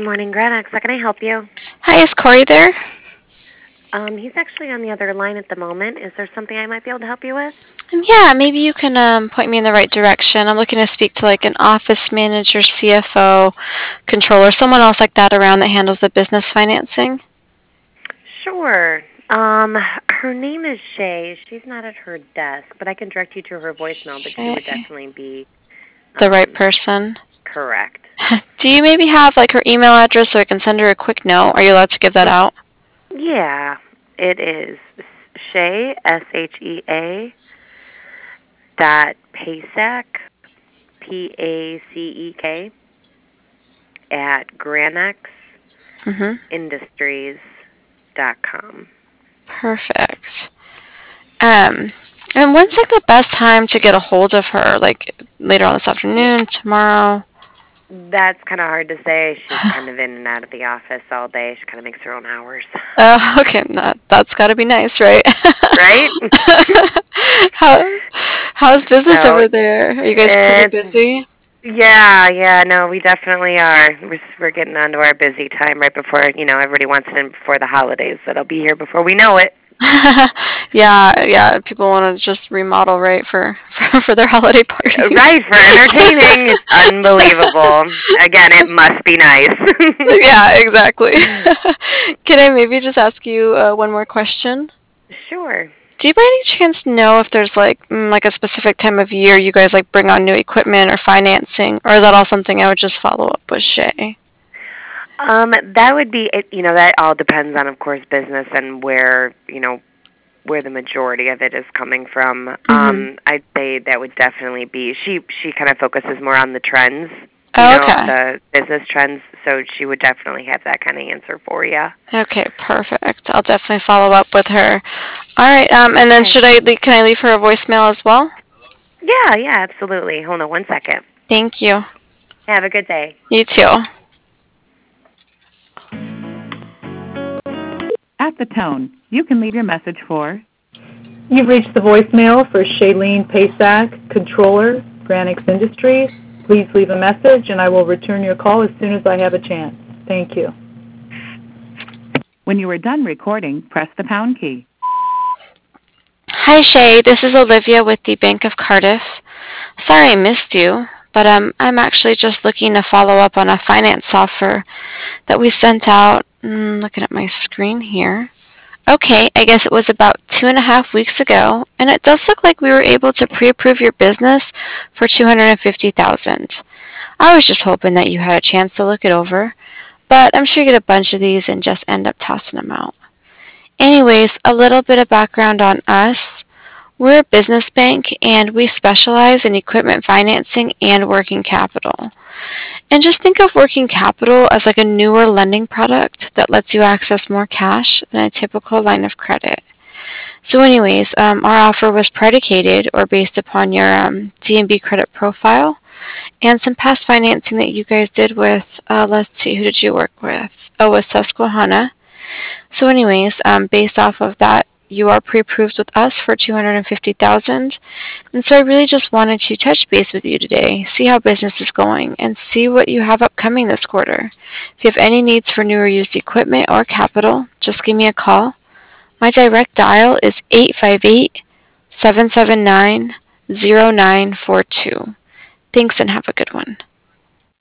morning, Granax. How can I help you? Hi, is Corey there? He's actually on the other line at the moment. Is there something I might be able to help you with? Yeah, maybe you can point me in the right direction. I'm looking to speak to like an office manager, CFO, controller, someone else like that around that handles the business financing. Sure. Her name is Shay. She's not at her desk, but I can direct you to her voicemail, but she would Shay. definitely be The right um, person. correct. Do you maybe have like her email address so I can send her a quick note? Are you allowed to give that out? Yeah, it is Shay, SHEA, dot Pacek, PACEK, at Mm-hmm. GranexIndustries.com. Perfect. Um, and when's like the best time to get a hold of her? Like later on this afternoon, tomorrow? That's kind of hard to say. She's kind of in and out of the office all day. She kind of makes her own hours. Oh, okay. That's got to be nice, right? Right? How how's business So over there? Are you guys pretty it's busy? yeah, no, we definitely are. We're getting onto our busy time right before everybody wants it in before the holidays. So it'll be here before we know it. Yeah. People want to just remodel, right, for their holiday parties. Right, for entertaining. It's unbelievable. Again, it must be nice. Yeah, exactly. Can I maybe just ask you one more question? Sure. Do you by any chance know if there's like a specific time of year you guys like bring on new equipment or financing, or is that all something I would just follow up with Shay? That would be it. That all depends on, of course, business and where the majority of it is coming from. Mm-hmm. I'd say that would definitely be she kind of focuses more on the trends, Oh, okay. the business trends, so she would definitely have that kind of answer for you. Okay, perfect. I'll definitely follow up with her. All right. And then Okay. can I leave her a voicemail as well? Yeah, absolutely. Hold on one second. Thank you. Have a good day. You too. At the tone, you can leave your message for... You've reached the voicemail for Shailene Pasak, Controller, Granix Industries. Please leave a message, and I will return your call as soon as I have a chance. Thank you. When you are done recording, press the pound key. Hi, Shay. This is Olivia with the Bank of Cardiff. Sorry I missed you, but I'm actually just looking to follow up on a finance offer that we sent out. Looking at my screen here. Okay, I guess it was about 2.5 weeks ago, and it does look like we were able to pre-approve your business for $250,000. I was just hoping that you had a chance to look it over, but I'm sure you get a bunch of these and just end up tossing them out. Anyways, a little bit of background on us. We're a business bank and we specialize in equipment financing and working capital. And just think of working capital as like a newer lending product that lets you access more cash than a typical line of credit. So anyways, our offer was predicated or based upon your D&B credit profile and some past financing that you guys did with, let's see, who did you work with? Oh, with Susquehanna. So anyways, based off of that, you are pre-approved with us for $250,000. And so I really just wanted to touch base with you today, see how business is going, and see what you have upcoming this quarter. If you have any needs for new or used equipment or capital, just give me a call. My direct dial is 858-779-0942. Thanks and have a good one.